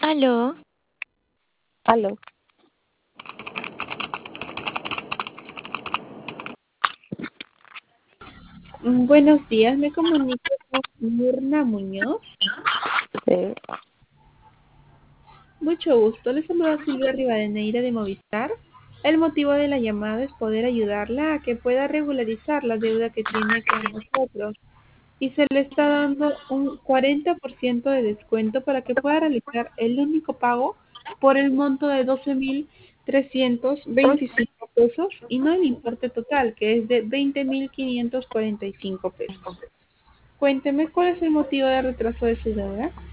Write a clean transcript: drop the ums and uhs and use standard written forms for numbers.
Aló, Aló. Buenos días, me comunico con Mirna Muñoz. Sí. Mucho gusto, les saluda Silvia Rivadeneira de Movistar. El motivo de la llamada es poder ayudarla a que pueda regularizar la deuda que tiene con nosotros y se le está dando un 40% de descuento para que pueda realizar el único pago por el monto de 12.325 pesos y no el importe total, que es de 20.545 pesos. Cuénteme cuál es el motivo de retraso de su deuda.